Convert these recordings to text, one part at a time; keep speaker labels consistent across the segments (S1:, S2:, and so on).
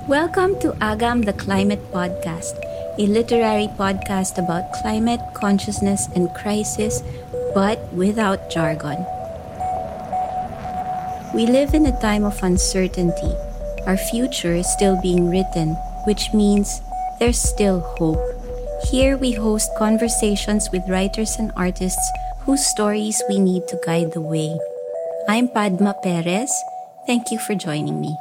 S1: Welcome to Agam the Climate Podcast, a literary podcast about climate, consciousness, and crisis, but without jargon. We live in a time of uncertainty. Our future is still being written, which means there's still hope. Here we host conversations with writers and artists whose stories we need to guide the way. I'm Padma Perez. Thank you for joining me.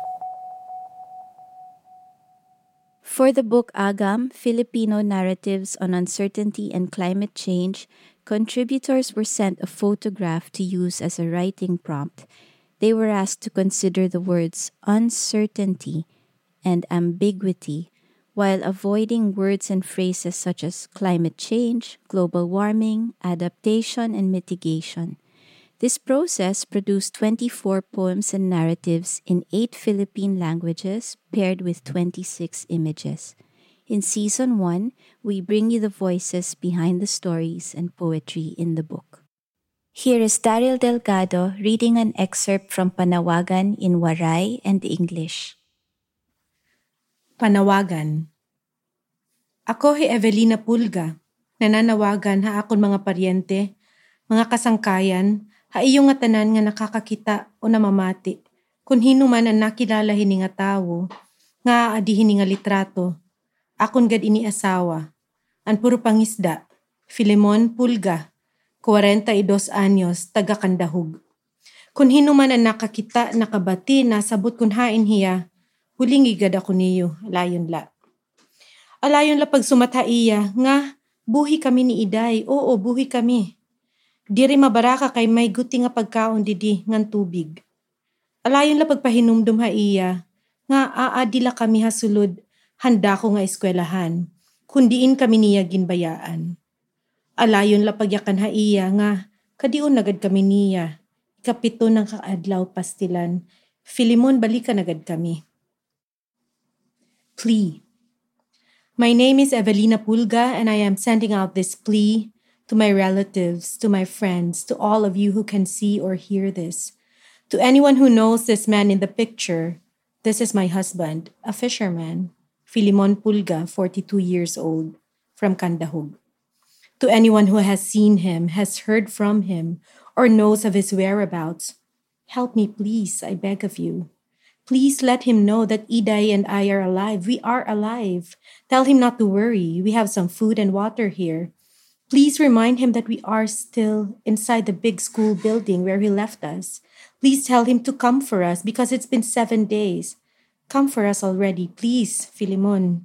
S1: For the book Agam, Filipino Narratives on Uncertainty and Climate Change, contributors were sent a photograph to use as a writing prompt. They were asked to consider the words uncertainty and ambiguity while avoiding words and phrases such as climate change, global warming, adaptation, and mitigation. This process produced 24 poems and narratives in 8 Philippine languages paired with 26 images. In Season 1, we bring you the voices behind the stories and poetry in the book. Here is Daryl Delgado reading an excerpt from Panawagan in Waray and English.
S2: Panawagan. Ako si Evelina Pulga. Nananawagan ha akon mga paryente, mga kasangkayan, ha iyo nga tanan nga nakakakita o namamati. Kung hinuman ang nakilala hini nga tawo, nga aadihin nga litrato, akon gad ini asawa. Ang puro pangisda, Filemon Pulga, 42 anyos, taga Kandahug. Kung hinuman ang nakakita, nakabati, nasabot kun hain hiya, huling igad ako niyo, alayon la. Alayon la pag sumathaiya, nga, buhi kami ni Iday, oo, buhi kami. Diri mabaraka kay may guti nga pagkaon didi ngan tubig. Alayon la pagpahinumdum ha iya, nga aadila kami hasulod, handa ko nga eskwelahan, kundiin kami niya ginbayaan. Alayon la pagyakan ha iya, nga kadiun nagad kami niya, ikapito ng kaadlaw pastilan, Filimon balikan agad kami. Plea. My name is Evelina Pulga and I am sending out this plea to my relatives, to my friends, to all of you who can see or hear this. To anyone who knows this man in the picture, this is my husband, a fisherman, Filimon Pulga, 42 years old, from Kandahug. To anyone who has seen him, has heard from him, or knows of his whereabouts, help me please, I beg of you. Please let him know that Iday and I are alive. We are alive. Tell him not to worry. We have some food and water here. Please remind him that we are still inside the big school building where he left us. Please tell him to come for us because it's been 7 days. Come for us already, please, Filimon.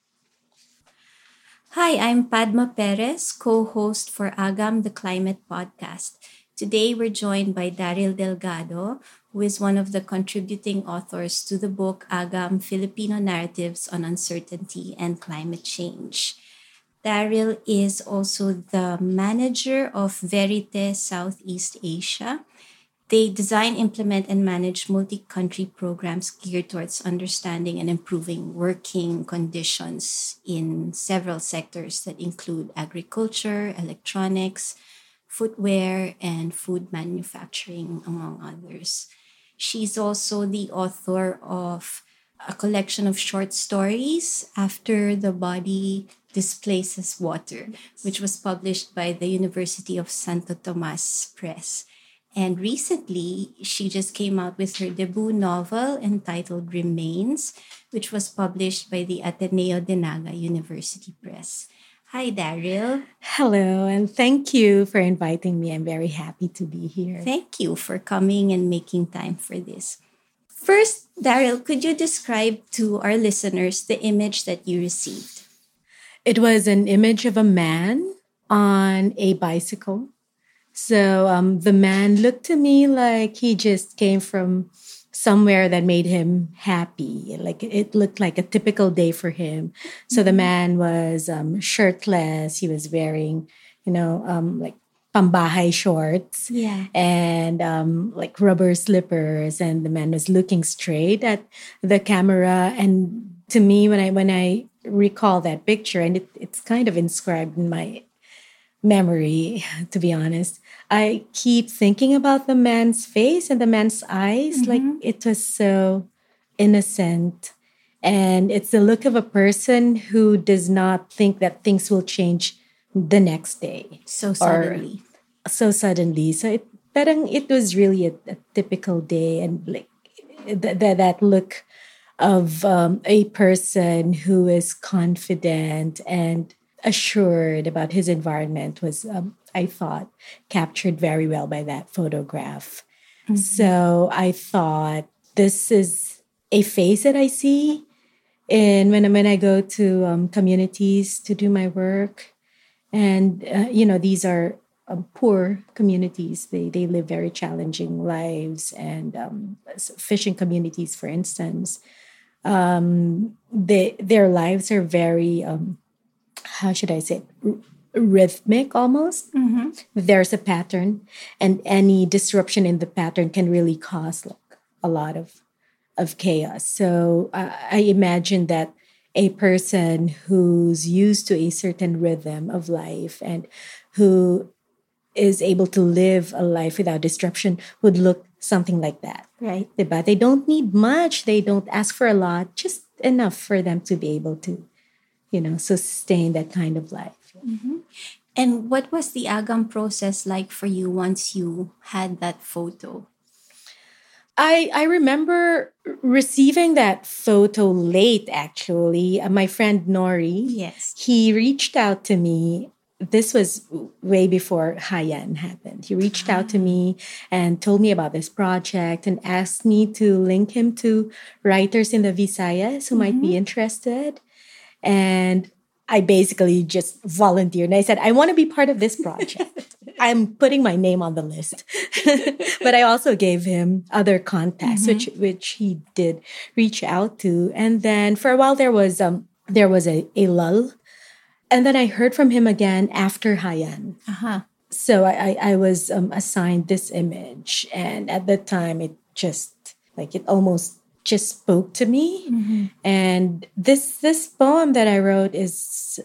S1: Hi, I'm Padma Perez, co-host for Agam the Climate Podcast. Today we're joined by Daryl Delgado, who is one of the contributing authors to the book Agam, Filipino Narratives on Uncertainty and Climate Change. Daryl is also the manager of Verite Southeast Asia. They design, implement, and manage multi-country programs geared towards understanding and improving working conditions in several sectors that include agriculture, electronics, footwear, and food manufacturing, among others. She's also the author of a collection of short stories, After the Body Displaces Water, which was published by the University of Santo Tomas Press. And recently, she just came out with her debut novel entitled Remains, which was published by the Ateneo de Naga University Press. Hi, Daryl.
S2: Hello, and thank you for inviting me. I'm very happy to be here.
S1: Thank you for coming and making time for this. First, Daryl, could you describe to our listeners the image that you received?
S2: It was an image of a man on a bicycle. So the man looked to me like he just came from somewhere that made him happy. Like it looked like a typical day for him. So the man was shirtless. He was wearing, like pambahay shorts.
S1: Yeah.
S2: And like rubber slippers. And the man was looking straight at the camera. And to me, when I recall that picture, and it's kind of inscribed in my memory, to be honest, I keep thinking about the man's face and the man's eyes. Like it was so innocent And it's the look of a person who does not think that things will change the next day
S1: So
S2: or
S1: suddenly.
S2: so suddenly. So it was really a typical day, and like that look of a person who is confident and assured about his environment was, I thought, captured very well by that photograph. So I thought this is a face that I see, and when I go to communities to do my work, and these are poor communities. They live very challenging lives, and fishing communities, for instance, their lives are very how should I say it? Rhythmic almost. There's a pattern, and any disruption in the pattern can really cause like a lot of chaos. So I imagine that a person who's used to a certain rhythm of life and who is able to live a life without disruption would look something like that,
S1: Right.
S2: but they don't need much. They don't ask for a lot, just enough for them to be able to, sustain that kind of life.
S1: And what was the agam process like for you once you had that photo?
S2: I remember receiving that photo late, actually. My friend Nori,
S1: Yes.
S2: he reached out to me. This was way before Hayan happened. He reached out to me and told me about this project and asked me to link him to writers in the Visayas who might be interested. And I basically just volunteered. And I said, I want to be part of this project. I'm putting my name on the list. But I also gave him other contacts, which he did reach out to. And then for a while there was a lull. And then I heard from him again after Hayan.
S1: Uh-huh.
S2: So I was assigned this image. And at the time it almost just spoke to me. And this poem that I wrote is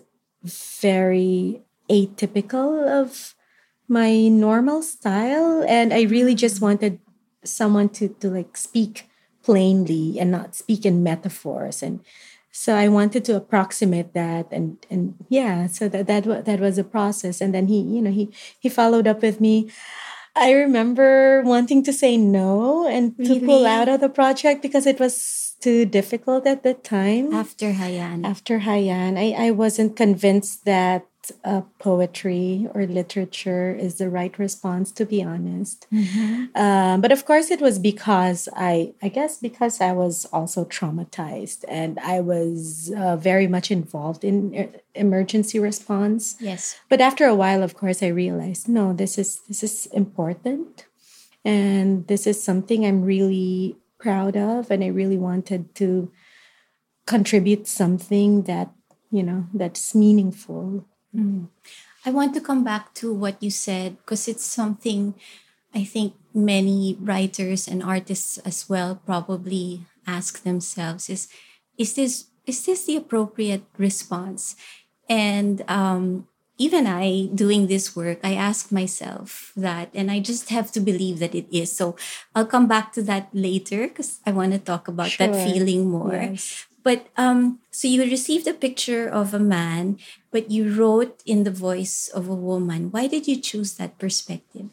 S2: very atypical of my normal style, and I really just wanted someone to like speak plainly and not speak in metaphors. And so I wanted to approximate that, and yeah, so that was a process. And then he followed up with me. I remember wanting to say no and to pull
S1: Really?
S2: out of the project because it was too difficult at the time.
S1: After Hayan.
S2: After Hayan, I wasn't convinced that poetry or literature is the right response, to be honest. But of course, it was because I guess because I was also traumatized, and I was very much involved in emergency response.
S1: Yes.
S2: But after a while, of course, I realized, no, this is important, and this is something I'm really proud of, and I really wanted to contribute something that's meaningful.
S1: I want to come back to what you said because it's something I think many writers and artists as well probably ask themselves is this the appropriate response? And even I doing this work, I ask myself that, and I just have to believe that it is. So I'll come back to that later because I want to talk about that
S2: Sure.
S1: feeling more.
S2: Yes.
S1: But so you received a picture of a man, but you wrote in the voice of a woman. Why did you choose that perspective?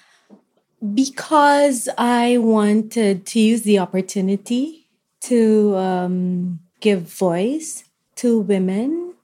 S2: Because I wanted to use the opportunity to give voice to women.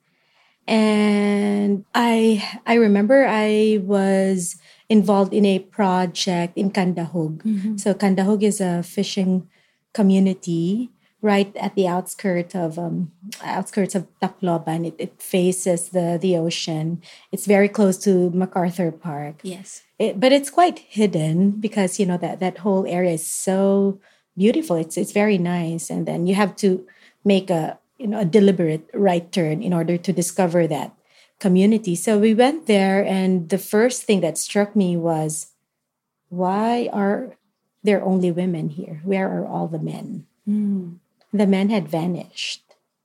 S2: And I remember I was involved in a project in Kandahog. So Kandahog is a fishing community right at the outskirts of Tacloban. It faces the ocean. It's very close to MacArthur Park.
S1: Yes.
S2: But it's quite hidden because that whole area is so beautiful. It's very nice, and then you have to make a deliberate right turn in order to discover that community. So we went there, and the first thing that struck me was, why are there only women here? Where are all the men? The men had vanished,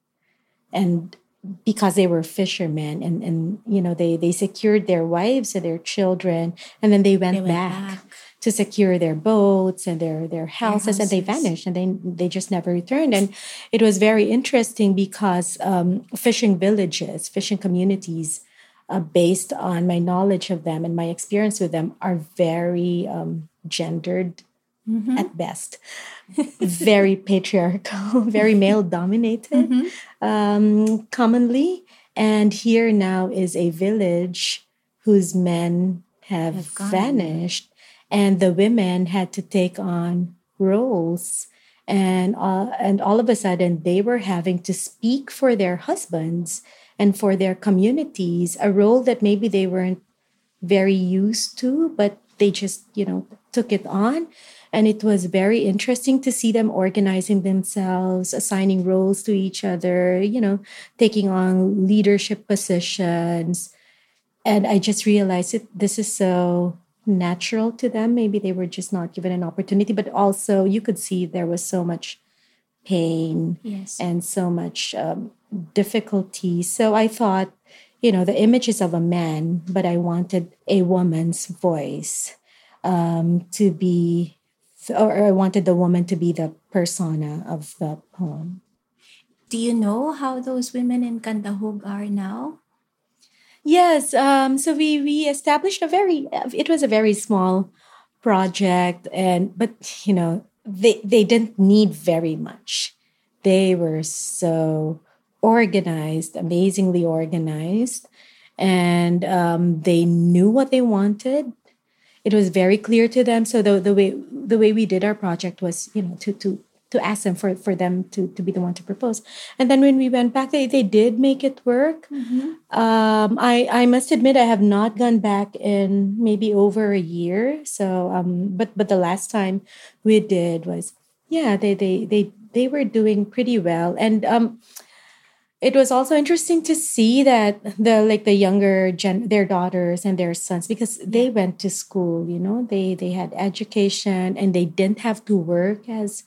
S2: and because they were fishermen, and they secured their wives and their children, and then they went,
S1: They went back.
S2: to secure their boats and their houses, and they vanished, and they just never returned. And it was very interesting because fishing villages, fishing communities, based on my knowledge of them and my experience with them, are very gendered at best, very patriarchal, very male dominated, commonly. And here now is a village whose men have vanished, and the women had to take on roles. And all of a sudden, they were having to speak for their husbands and for their communities, a role that maybe they weren't very used to, but they just, took it on. And it was very interesting to see them organizing themselves, assigning roles to each other, taking on leadership positions. And I just realized this is so natural to them. Maybe they were just not given an opportunity, but also you could see there was so much pain and so much difficulty. So I thought, the image is of a man, but I wanted a woman's voice to be, or I wanted the woman to be the persona of the poem.
S1: Do you know how those women in Kandahug are now?
S2: Yes. So we established it was a very small project, but they didn't need very much. They were so organized, amazingly organized, and they knew what they wanted. It was very clear to them. So the way we did our project was, to ask them for them to be the one to propose. And then when we went back, they did make it work. I must admit I have not gone back in maybe over a year. So but the last time we did was, they were doing pretty well. And it was also interesting to see that the younger their daughters and their sons, because they went to school, they had education, and they didn't have to work as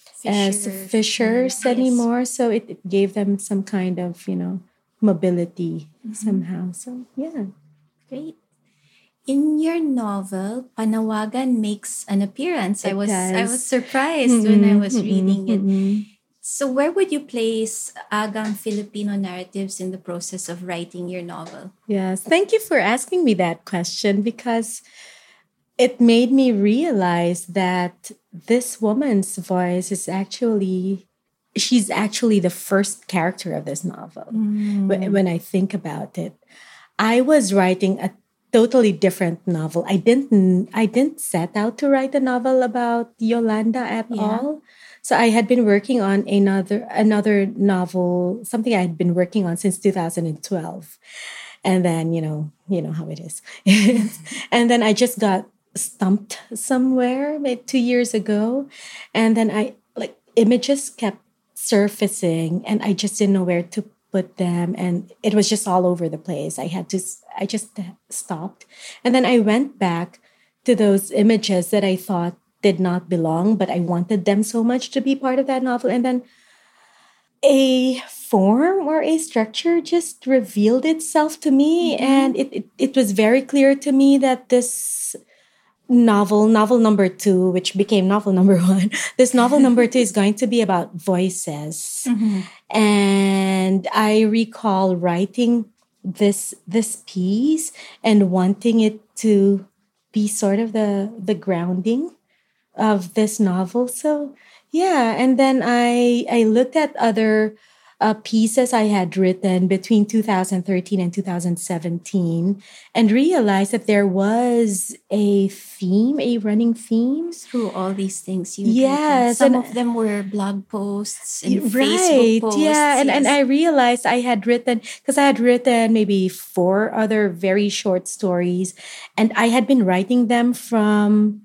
S2: fishers anymore. So it gave them some kind of, mobility somehow. So, yeah.
S1: Great. In your novel, Panawagan makes an appearance. I was surprised when I was reading it. So where would you place Agam Filipino narratives in the process of writing your novel?
S2: Yes, thank you for asking me that question, because it made me realize that this woman's voice is she's actually the first character of this novel. When I think about it, I was writing a totally different novel. I didn't set out to write a novel about Yolanda at all. So I had been working on another novel, something I had been working on since 2012. And then, you know how it is. And then I just got stumped somewhere maybe 2 years ago. And then images kept surfacing, and I just didn't know where to put them. And it was just all over the place. I just stopped. And then I went back to those images that I thought did not belong, but I wanted them so much to be part of that novel. And then a form or a structure just revealed itself to me. And it was very clear to me that this novel number 2, which became novel number 1, this novel number 2 is going to be about voices. And I recall writing this piece and wanting it to be sort of the grounding of this novel. So yeah, and then I looked at other pieces I had written between 2013 and 2017, and realized that there was a running theme
S1: through all these things you
S2: written.
S1: Some of them were blog posts and Facebook posts.
S2: And I realized I had written maybe 4 other very short stories, and I had been writing them from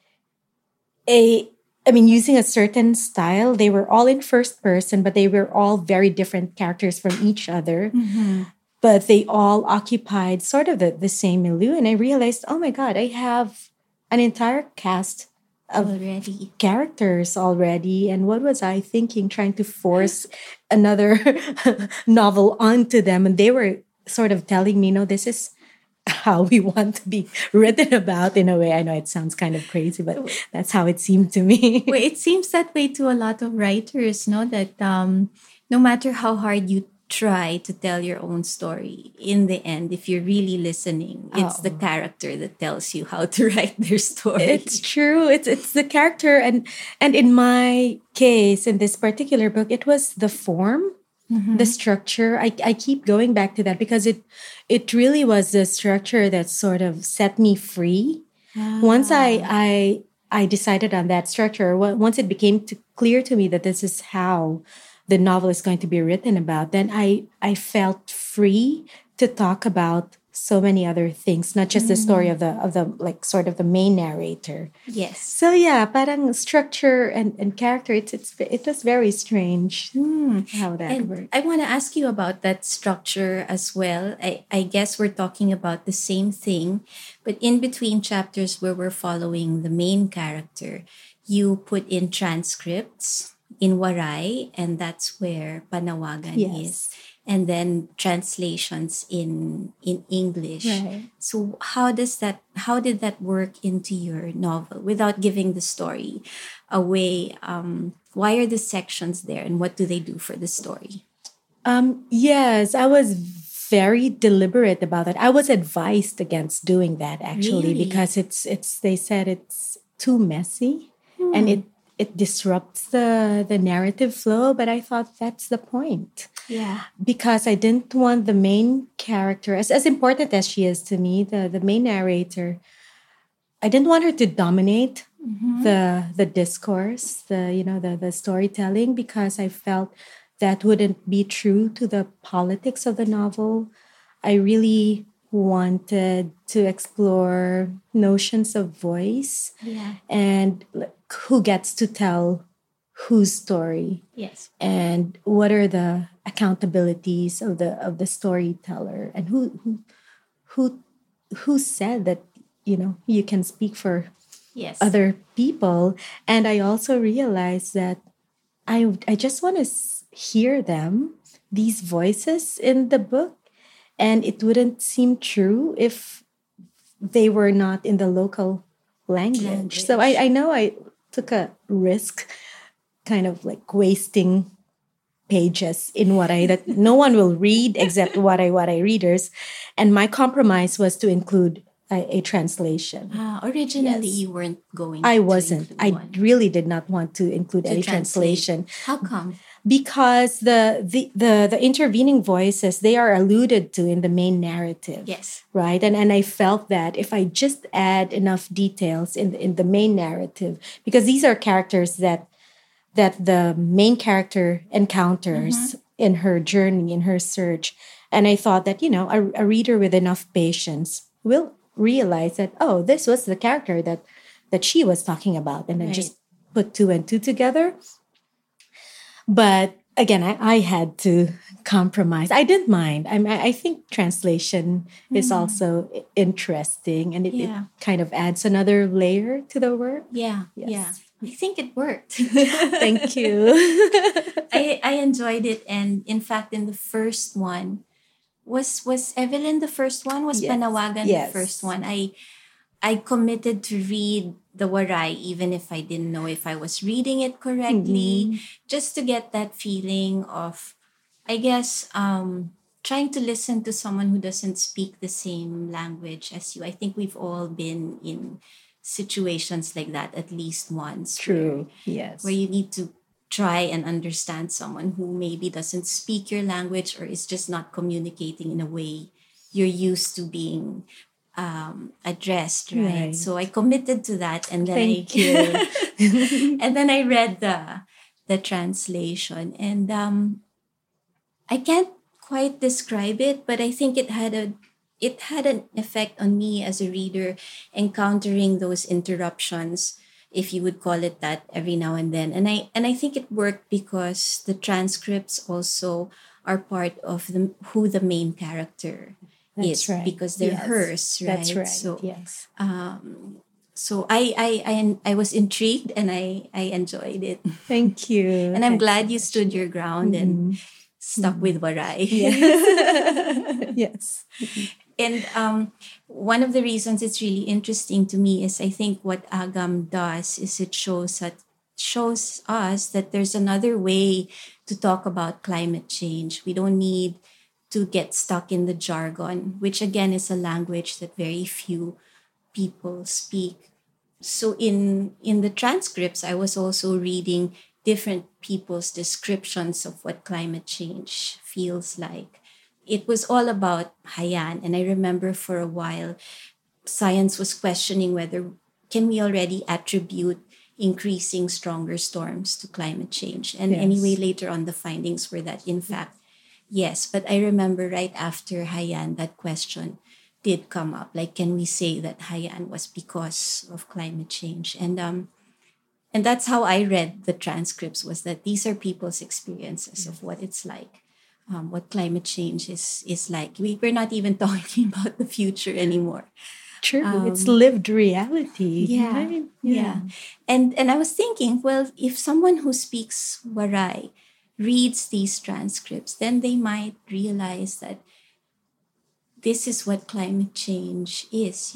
S2: using a certain style. They were all in first person, but they were all very different characters from each other. But they all occupied sort of the same milieu. And I realized, oh my God, I have an entire cast of characters already. And what was I thinking, trying to force another novel onto them? And they were sort of telling me, no, this is how we want to be written about in a way. I know it sounds kind of crazy, but that's how it seemed to me.
S1: Well, it seems that way to a lot of writers, no? That no matter how hard you try to tell your own story, in the end, if you're really listening, it's the character that tells you how to write their story.
S2: It's true. It's the character, and in my case, in this particular book, it was the form, the structure. I keep going back to that because it really was the structure that sort of set me free. Once I decided on that structure, once it became clear to me that this is how the novel is going to be written about, then I felt free to talk about so many other things, not just the story of the like sort of the main narrator.
S1: Yes.
S2: So yeah, parang structure and character, it was very strange how that worked.
S1: I want to ask you about that structure as well. I guess we're talking about the same thing, but in between chapters where we're following the main character, you put in transcripts in Waray, and that's where Panawagan is. And then translations in English.
S2: Right.
S1: So how did that work into your novel without giving the story away? Why are the sections there, and what do they do for the story?
S2: Yes, I was very deliberate about that. I was advised against doing that actually because it's they said it's too messy and it disrupts the narrative flow, but I thought that's the point.
S1: Yeah.
S2: Because I didn't want the main character, as important as she is to me, the main narrator, I didn't want her to dominate the discourse, the storytelling, because I felt that wouldn't be true to the politics of the novel. I really wanted to explore notions of voice and who gets to tell whose story.
S1: Yes.
S2: And what are the accountabilities of the storyteller, and who said that you can speak for other people. And I also realized that I just want to hear them, these voices in the book, and it wouldn't seem true if they were not in the local language. So I know I took a risk, kind of like wasting pages in Waray that no one will read except Waray readers. And my compromise was to include a translation.
S1: Originally, you weren't going
S2: I
S1: to
S2: wasn't.
S1: include one.
S2: I really did not want to include any translation.
S1: How come?
S2: Because the intervening voices, they are alluded to in the main narrative.
S1: Yes.
S2: Right? And I felt that if I just add enough details in the main narrative, because these are characters that the main character encounters in her journey, in her search. And I thought that, a reader with enough patience will realize that, oh, this was the character that she was talking about. And then just put two and two together. But again, I had to compromise. I didn't mind. I think translation is also interesting, and it kind of adds another layer to the work.
S1: Yeah.
S2: Yes.
S1: Yeah. I think it worked.
S2: Thank you.
S1: I enjoyed it, and in fact, in the first one, was Evelyn the first one? Was Panawagan the first one? I committed to read the Waray, even if I didn't know if I was reading it correctly, just to get that feeling of, I guess, trying to listen to someone who doesn't speak the same language as you. I think we've all been in situations like that at least once.
S2: True. Yes.
S1: Where you need to try and understand someone who maybe doesn't speak your language or is just not communicating in a way you're used to being addressed, right? So I committed to that, and then
S2: Thank you.
S1: and then I read the translation, and I can't quite describe it, but I think it had an effect on me as a reader, encountering those interruptions, if you would call it that, every now and then. And I think it worked because the transcripts also are part of who the main character is, because they're hers, right?
S2: That's right.
S1: So
S2: yes.
S1: So I was intrigued, and I enjoyed it.
S2: Thank you.
S1: And I'm glad you stood your ground and stuck with Waray.
S2: Yes. Yes.
S1: And one of the reasons it's really interesting to me is I think what Agam does is it shows us that there's another way to talk about climate change. We don't need to get stuck in the jargon, which again is a language that very few people speak. So in the transcripts, I was also reading different people's descriptions of what climate change feels like. It was all about Haiyan, and I remember for a while science was questioning whether can we already attribute increasing stronger storms to climate change. And
S2: Yes.
S1: anyway, later on the findings were that in fact yes, but I remember right after Haiyan that question did come up. Like, can we say that Haiyan was because of climate change? And that's how I read the transcripts, was that these are people's experiences of what it's like, what climate change is like. We're not even talking about the future anymore.
S2: True. It's lived reality.
S1: Yeah,
S2: I mean,
S1: yeah. And I was thinking, well, if someone who speaks Waray reads these transcripts, then they might realize that this is what climate change is.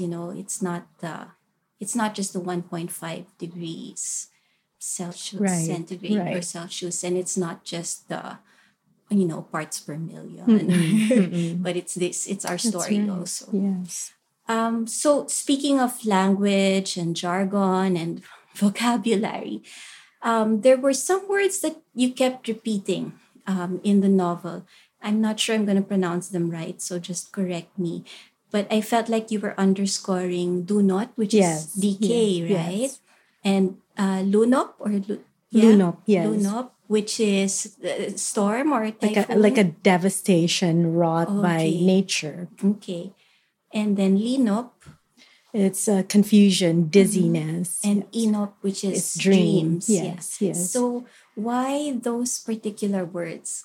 S1: It's not just the 1.5 degrees Celsius
S2: Right,
S1: centigrade or
S2: right.
S1: Celsius, and it's not just the parts per million, but it's our
S2: That's
S1: story
S2: right.
S1: also.
S2: Yes.
S1: So speaking of language and jargon and vocabulary, there were some words that you kept repeating in the novel. I'm not sure I'm going to pronounce them right, so just correct me. But I felt like you were underscoring do not, which
S2: Yes,
S1: is decay,
S2: yes,
S1: right?
S2: yes.
S1: And lunop
S2: Lunop, yes.
S1: lunop, which is storm or
S2: Like
S1: typhoon.
S2: a devastation wrought by
S1: Okay.
S2: nature.
S1: Okay. And then linop
S2: It's confusion, dizziness.
S1: and inop, which is
S2: It's dream.
S1: dreams.
S2: Yes,
S1: Yeah.
S2: yes.
S1: So why those particular words?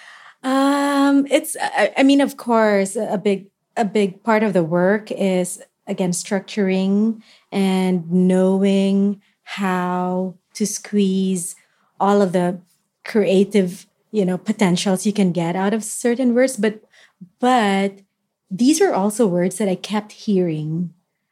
S2: It's I mean, of course, a big part of the work is again structuring and knowing how to squeeze all of the creative, potentials you can get out of certain words. But these are also words that I kept hearing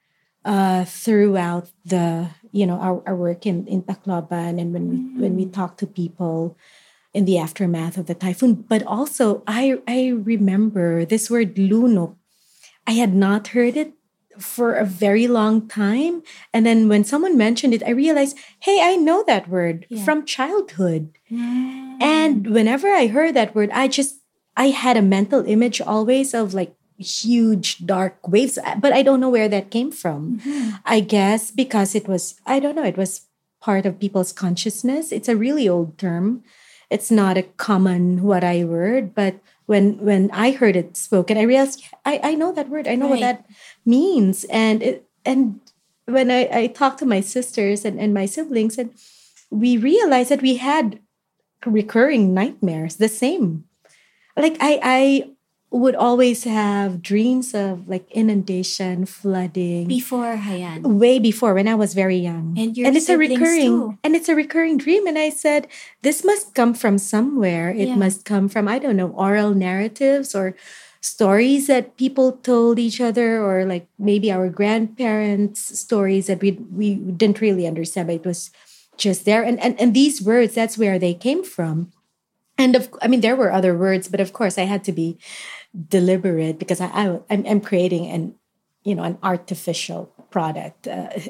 S2: throughout our work in Tacloban, and when we talk to people in the aftermath of the typhoon. But also, I remember this word lunok. I had not heard it for a very long time. And then when someone mentioned it, I realized, hey, I know that word from childhood. And whenever I heard that word, I had a mental image always of like huge dark waves, but I don't know where that came from. I guess because I don't know, it was part of people's consciousness. It's a really old term. It's not a common Waray word, but when I heard it spoken, I realized I know that word. I know what
S1: Right.
S2: that means. And when I talked to my sisters and my siblings, and we realized that we had recurring nightmares, the same. Like I would always have dreams of like inundation, flooding,
S1: Before Haiyan.
S2: way before when I was very young.
S1: And your siblings too.
S2: It's a recurring dream. And I said, this must come from somewhere. It
S1: Yeah.
S2: must come from, I don't know, oral narratives or stories that people told each other, or like maybe our grandparents' stories that we didn't really understand, but it was just there. And these words, that's where they came from. And there were other words, but of course I had to be deliberate because I'm creating an artificial product,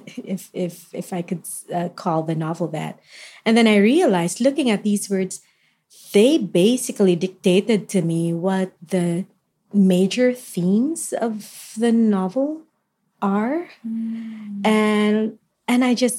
S2: if I could call the novel that. And then I realized, looking at these words, they basically dictated to me what the major themes of the novel are, and I just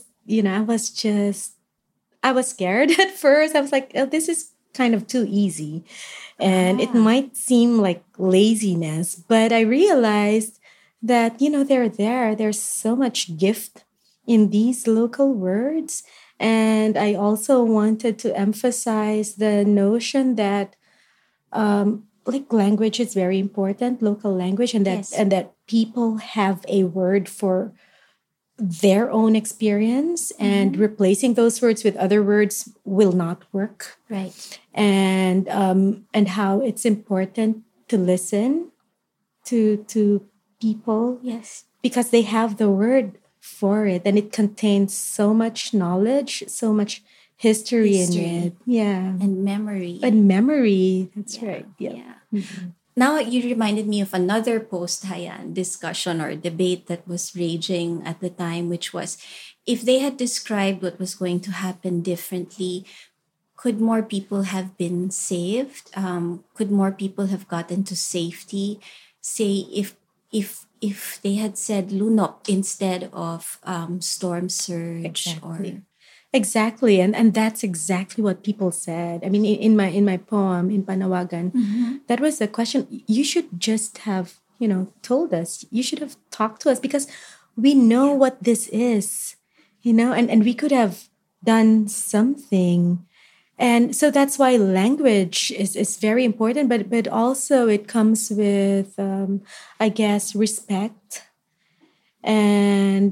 S2: I was scared at first. I was like, oh, this is kind of too easy. And it might seem like laziness, but I realized that, they're there. There's so much gift in these local words. And I also wanted to emphasize the notion that like language is very important, local language, and that
S1: Yes.
S2: and that people have a word for their own experience, and replacing those words with other words will not work.
S1: Right.
S2: And how it's important to listen to people.
S1: Yes.
S2: Because they have the word for it, and it contains so much knowledge, so much history in it. Yeah.
S1: And memory.
S2: And memory. That's right.
S1: Yeah.
S2: Mhm.
S1: Now you reminded me of another post-Hayan discussion or debate that was raging at the time, which was if they had described what was going to happen differently, could more people have been saved? Could more people have gotten to safety? Say if they had said lunok instead of storm surge
S2: Exactly. Exactly, and that's exactly what people said. I mean, in my poem in Panawagan, that was the question. You should just have told us. You should have talked to us because we know what this is, and we could have done something. And so that's why language is very important, but also it comes with I guess respect and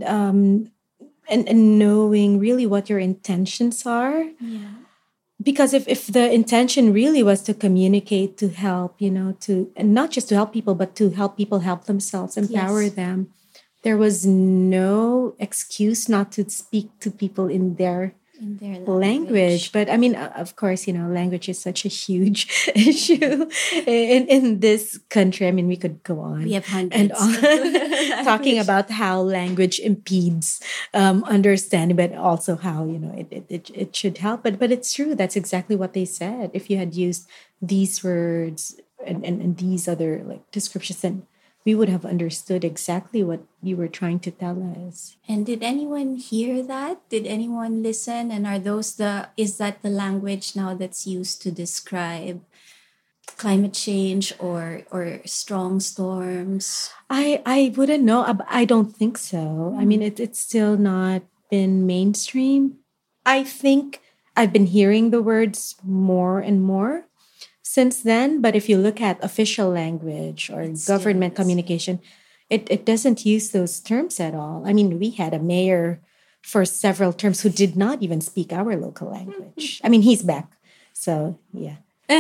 S2: and knowing really what your intentions are.
S1: Yeah.
S2: Because if the intention really was to communicate, to help, to and not just to help people, but to help people help themselves, empower them, there was no excuse not to speak to people in their language. But I mean, of course, language is such a huge issue in this country. I mean, we could go on.
S1: We have
S2: and
S1: hundreds
S2: on talking about how language impedes understanding, but also how it should help. But it's true. That's exactly what they said. If you had used these words and these other like descriptions, then we would have understood exactly what you were trying to tell us.
S1: And did anyone hear that? Did anyone listen? And is that the language now that's used to describe climate change or strong storms?
S2: I wouldn't know. I don't think so. I mean, it's still not been mainstream. I think I've been hearing the words more and more since then. But if you look at official language or government communication, it doesn't use those terms at all. I mean, we had a mayor for several terms who did not even speak our local language. I mean, he's back. So, yeah.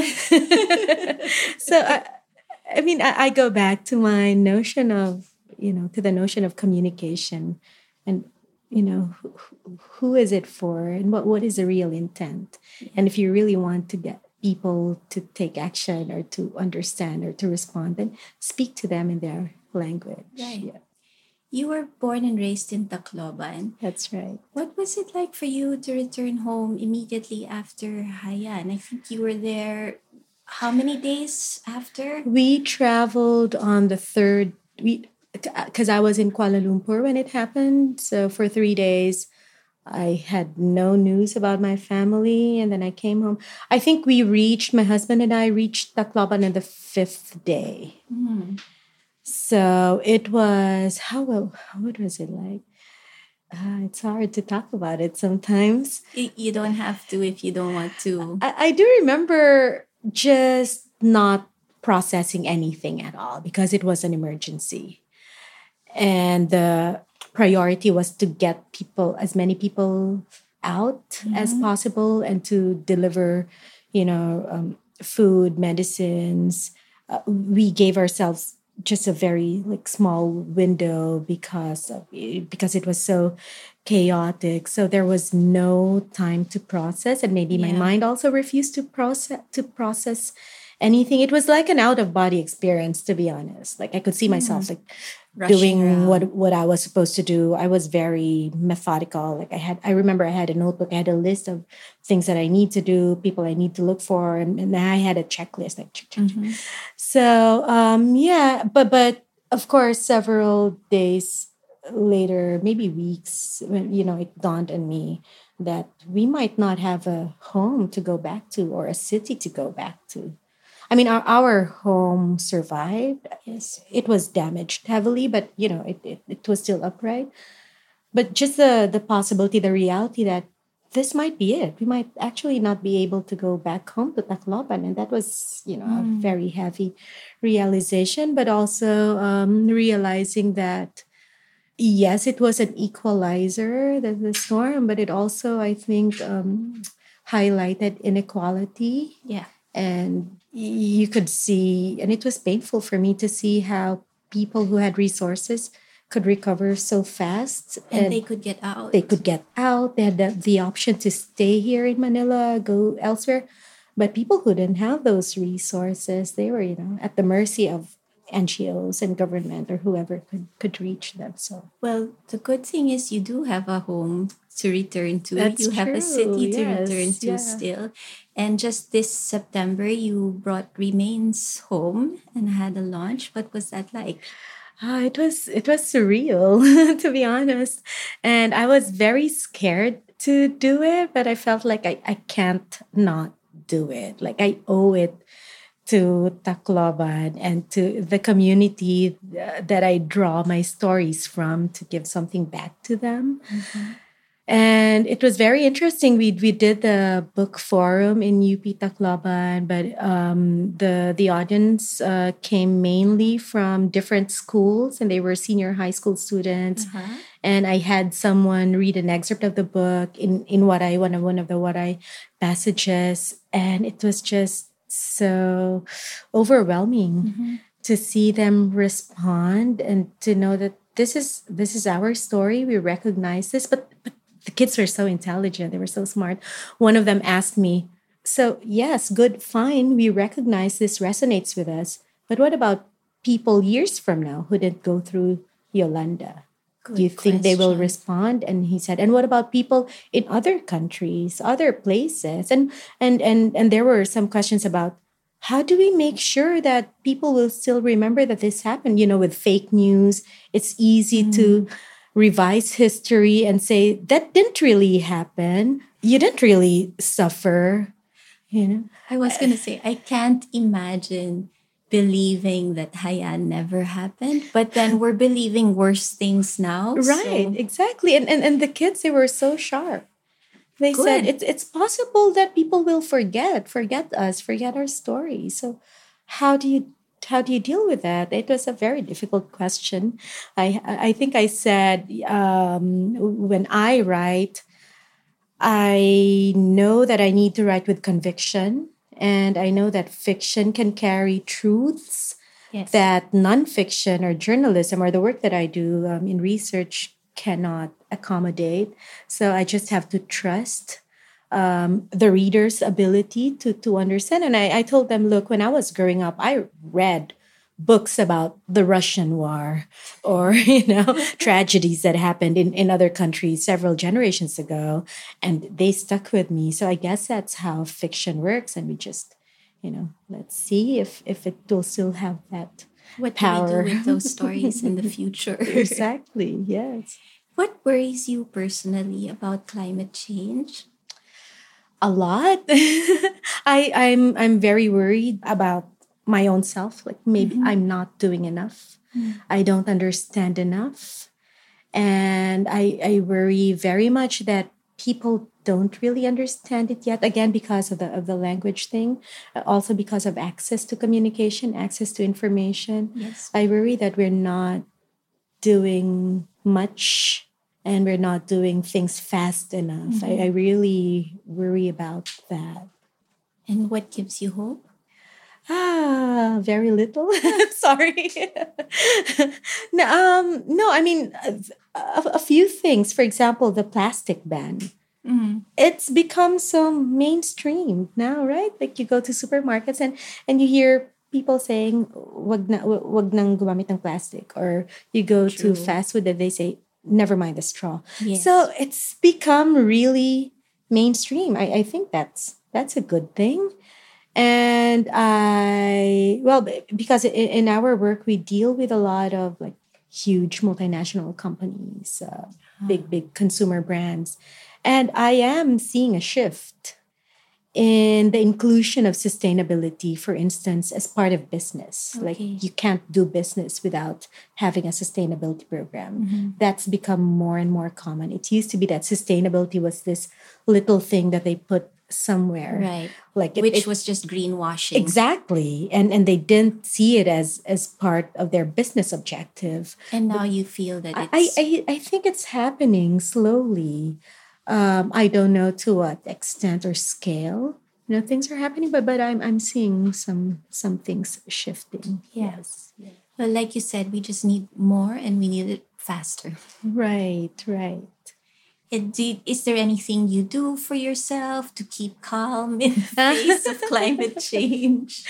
S2: So, I mean, I go back to my notion of, to the notion of communication and, who is it for and what is the real intent? And if you really want to get people to take action or to understand or to respond, then speak to them in their language.
S1: Right.
S2: Yeah.
S1: You were born and raised in Tacloban.
S2: That's right.
S1: What was it like for you to return home immediately after Hayan? I think you were there how many days after?
S2: We traveled on the third, because I was in Kuala Lumpur when it happened. So for 3 days, I had no news about my family. And then I came home. I think my husband and I reached Tacloban on the 5th day. So it was, what was it like? It's hard to talk about it sometimes.
S1: You don't have to if you don't want to.
S2: I do remember just not processing anything at all because it was an emergency. And the priority was to get as many people out as possible and to deliver, food, medicines. We gave ourselves just a very small window because it was so chaotic. So there was no time to process, and maybe my mind also refused to process anything. It was like an out of body experience, to be honest. Like I could see myself doing what I was supposed to do. I was very methodical. I remember I had a notebook. I had a list of things that I need to do, people I need to look for, and I had a checklist. Check. So but of course, several days later, maybe weeks, when it dawned on me that we might not have a home to go back to or a city to go back to. I mean, our home survived.
S1: Yes.
S2: It was damaged heavily, but it was still upright. But just the possibility, the reality that this might be it. We might actually not be able to go back home to Tacloban, and that was a very heavy realization. But also realizing that yes, it was an equalizer, the storm, but it also, I think, highlighted inequality.
S1: Yeah.
S2: And you could see, and it was painful for me to see how people who had resources could recover so fast.
S1: And they could get out.
S2: They could get out. They had the option to stay here in Manila, go elsewhere. But people who didn't have those resources, they were, at the mercy of NGOs and government or whoever could reach them. So,
S1: well, the good thing is you do have a home to return to.
S2: That's
S1: you have
S2: true.
S1: a city to
S2: Yes,
S1: return to
S2: yeah.
S1: still. And just this September, you brought Remains home and had a launch. What was that like?
S2: It was surreal, to be honest. And I was very scared to do it, but I felt like I can't not do it. Like I owe it to Tacloban and to the community that I draw my stories from to give something back to them. And it was very interesting. We did the book forum in UP Tacloban, but the audience came mainly from different schools, and they were senior high school students. And I had someone read an excerpt of the book in one of the what I passages, and it was just so overwhelming to see them respond and to know that this is our story. We recognize this, but the kids were so intelligent. They were so smart. One of them asked me, "So yes, good, fine. We recognize this resonates with us, but what about people years from now who didn't go through Yolanda? Do you think they will respond?" And he said, "And what about people in other countries, other places?" And there were some questions about how do we make sure that people will still remember that this happened? With fake news, it's easy to revise history and say that didn't really happen. You didn't really suffer.
S1: I was going to say, I can't imagine believing that Hayan never happened, but then we're believing worse things now.
S2: Right, exactly. And the kids, they were so sharp. They said it's possible that people will forget us, forget our story. So how do you deal with that? It was a very difficult question. I think I said when I write, I know that I need to write with conviction, and I know that fiction can carry truths that nonfiction or journalism or the work that I do in research cannot accommodate. So I just have to trust the reader's ability to understand. And I told them, look, when I was growing up, I read books about the Russian war or, tragedies that happened in other countries several generations ago, and they stuck with me. So I guess that's how fiction works. And we just, let's see if it will still have that power.
S1: What do we do with those stories in the future?
S2: Exactly, yes.
S1: What worries you personally about climate change?
S2: A lot. I'm very worried about my own self. Like maybe I'm not doing enough. I don't understand enough. And I worry very much that people don't really understand it yet. Again, because of the language thing, also because of access to communication, access to information.
S1: Yes.
S2: I worry that we're not doing much and we're not doing things fast enough. I really worry about that.
S1: And what gives you hope?
S2: Very little. Sorry. No, I mean, a few things. For example, the plastic ban. It's become so mainstream now, right? Like you go to supermarkets and you hear people saying, wag nang gumamit ng plastic. Or you go to fast food and they say, never mind the straw.
S1: Yes.
S2: So it's become really mainstream. I think that's a good thing. And because in our work, we deal with a lot of like huge multinational companies, big consumer brands. And I am seeing a shift in the inclusion of sustainability, for instance, as part of business.
S1: Okay.
S2: Like you can't do business without having a sustainability program. That's become more and more common. It used to be that sustainability was this little thing that they put somewhere.
S1: Right.
S2: Like
S1: Which was just greenwashing.
S2: Exactly. And they didn't see it as part of their business objective.
S1: And now you feel that it's...
S2: I think it's happening slowly. I don't know to what extent or scale, things are happening, but I'm seeing some things shifting.
S1: Yeah.
S2: Yes.
S1: Well, like you said, we just need more and we need it faster.
S2: Right.
S1: Is there anything you do for yourself to keep calm in the face of climate change?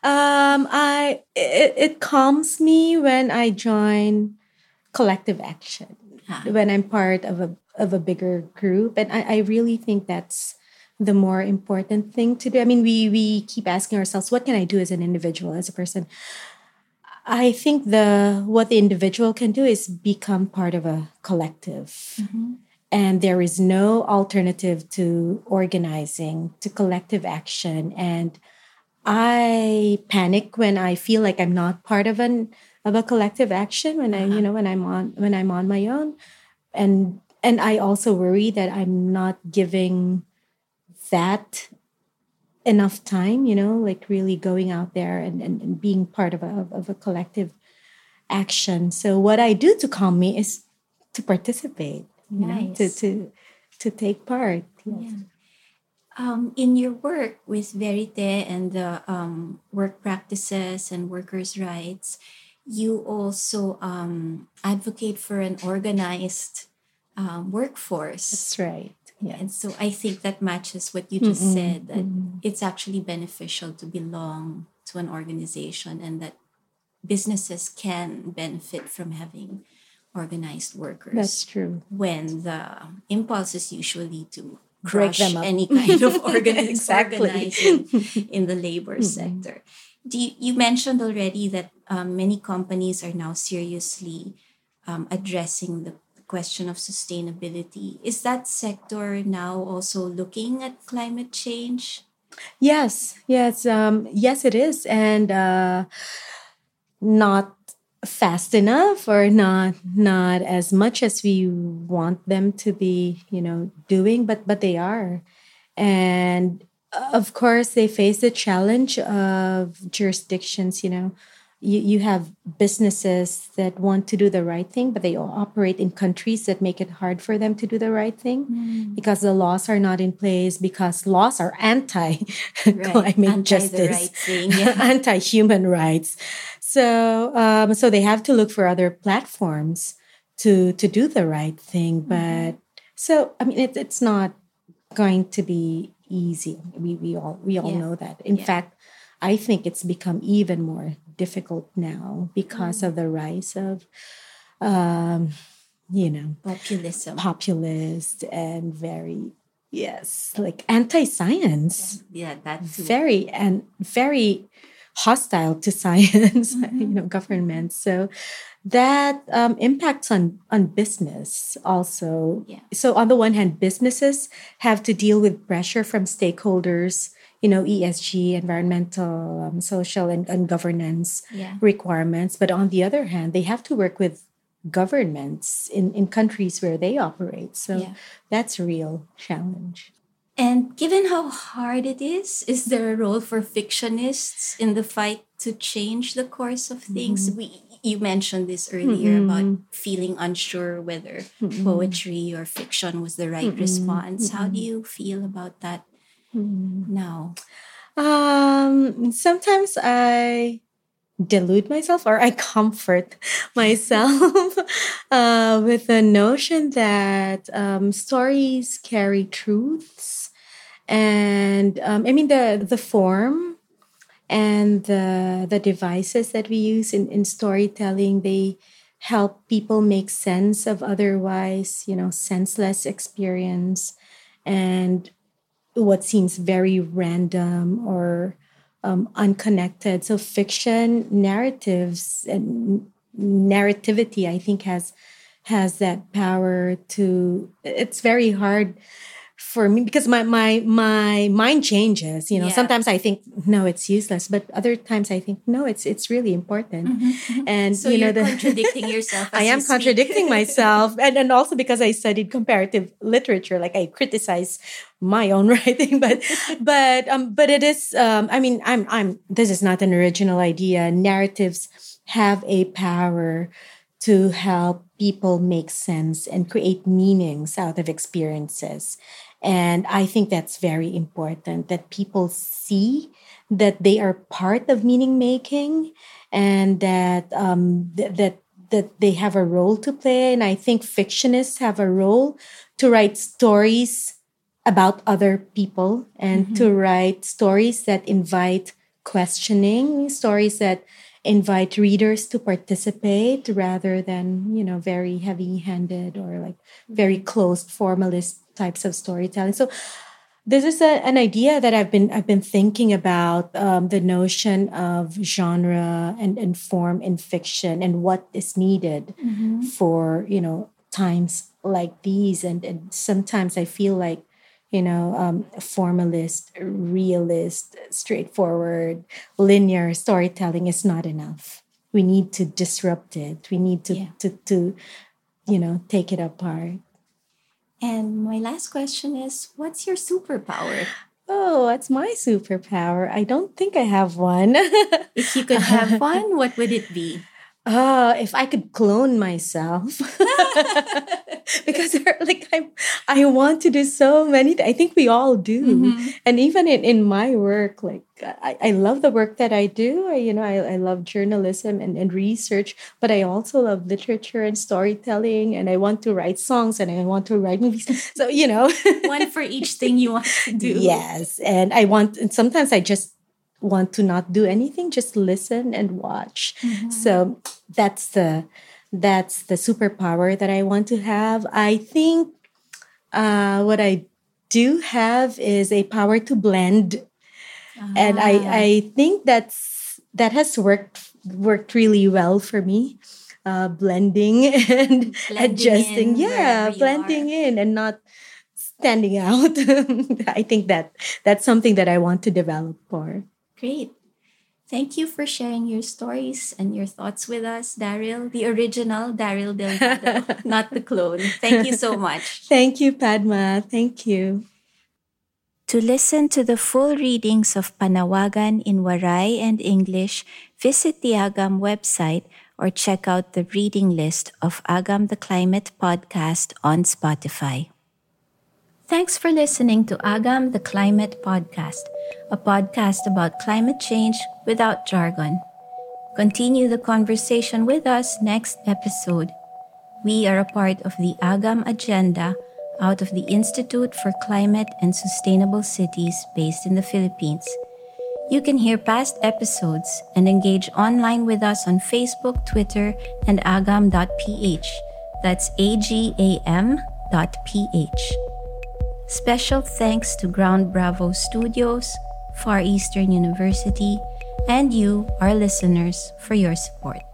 S2: It calms me when I join collective action,
S1: Ah,
S2: when I'm part of a bigger group, and I really think that's the more important thing to do. I mean, we keep asking ourselves, what can I do as an individual, as a person? I think the what the individual can do is become part of a collective. And there is no alternative to organizing, to collective action. And I panic when I feel like I'm not part of a collective action, when when I'm on my own. And I also worry that I'm not giving that enough time, like really going out there and being part of a collective action. So what I do to calm me is to participate,
S1: nice.
S2: to take part. Yes.
S1: Yeah. In your work with Verite and the work practices and workers' rights, you also advocate for an organized workforce.
S2: That's right.
S1: And
S2: Yes.
S1: so I think that matches what you just said, that it's actually beneficial to belong to an organization and that businesses can benefit from having organized workers.
S2: That's true.
S1: When the impulse is usually to
S2: Break
S1: crush
S2: them up.
S1: any kind of
S2: Exactly.
S1: organizing in the labor sector. You mentioned already that many companies are now seriously addressing the question of sustainability. Is that sector now also looking at climate change?
S2: Yes, it is, and not fast enough, or not as much as we want them to be, doing, but they are. And of course, they face the challenge of jurisdictions. You have businesses that want to do the right thing, but they all operate in countries that make it hard for them to do the right thing, because the laws are not in place, because laws are anti climate
S1: Anti
S2: justice,
S1: the right thing. Yeah.
S2: anti human rights. So they have to look for other platforms to do the right thing. But so I mean, it's not going to be easy. We all
S1: Yeah.
S2: know that. In fact, I think it's become even more difficult now because of the rise of,
S1: Populism.
S2: populist and like anti-science,
S1: Yeah, that too.
S2: very hostile to science, governments. So that impacts on business also.
S1: Yeah.
S2: So on the one hand, businesses have to deal with pressure from stakeholders, ESG, environmental, social, and governance
S1: Yeah.
S2: requirements. But on the other hand, they have to work with governments in countries where they operate. So
S1: Yeah.
S2: that's a real challenge.
S1: And given how hard it is there a role for fictionists in the fight to change the course of things? You mentioned this earlier about feeling unsure whether poetry or fiction was the right response. How do you feel about that now?
S2: Sometimes I delude myself, or I comfort myself with the notion that stories carry truths. And I mean, the form and the devices that we use in storytelling, they help people make sense of otherwise, senseless experience, and what seems very random or unconnected. So fiction narratives and narrativity, I think, has that power to. It's very hard for me because my mind changes.
S1: Yeah.
S2: Sometimes I think no, it's useless, but other times I think no, it's really important. And
S1: So you're contradicting yourself as
S2: I am
S1: you speak.
S2: contradicting myself, and also because I studied comparative literature, like I criticize my own writing, but it is. I mean, I'm. This is not an original idea. Narratives have a power to help people make sense and create meanings out of experiences. And I think that's very important that people see that they are part of meaning making, and that that they have a role to play. And I think fictionists have a role to write stories about other people, and to write stories that invite questioning, stories that invite readers to participate rather than, very heavy-handed or like very closed formalist types of storytelling. So this is an idea that I've been thinking about, the notion of genre and form in fiction, and what is needed for times like these. And sometimes I feel like formalist, realist, straightforward, linear storytelling is not enough. We need to disrupt it. We need to take it apart.
S1: And my last question is, what's your superpower?
S2: Oh, what's my superpower? I don't think I have one.
S1: If you could have one, what would it be?
S2: If I could clone myself. Because I want to do so many. I think we all do. And even in my work, like I love the work that I do. I love journalism and research, but I also love literature and storytelling, and I want to write songs, and I want to write movies. So,
S1: One for each thing you want to do.
S2: Yes. And sometimes I just want to not do anything, just listen and watch. So that's the superpower that I want to have. I think what I do have is a power to blend. And I think that has worked really well for me. Blending and adjusting. Blending in and not standing out. I think that's something that I want to develop more.
S1: Great. Thank you for sharing your stories and your thoughts with us, Daryl, the original Daryl Delgado, not the clone. Thank you so much.
S2: Thank you, Padma. Thank you.
S1: To listen to the full readings of Panawagan in Waray and English, visit the Agam website or check out the reading list of Agam the Climate podcast on Spotify. Thanks for listening to Agam the Climate podcast, a podcast about climate change without jargon. Continue the conversation with us next episode. We are a part of the Agam Agenda out of the Institute for Climate and Sustainable Cities based in the Philippines. You can hear past episodes and engage online with us on Facebook, Twitter, and agam.ph. That's agam.ph. Special thanks to Ground Bravo Studios, Far Eastern University, and you, our listeners, for your support.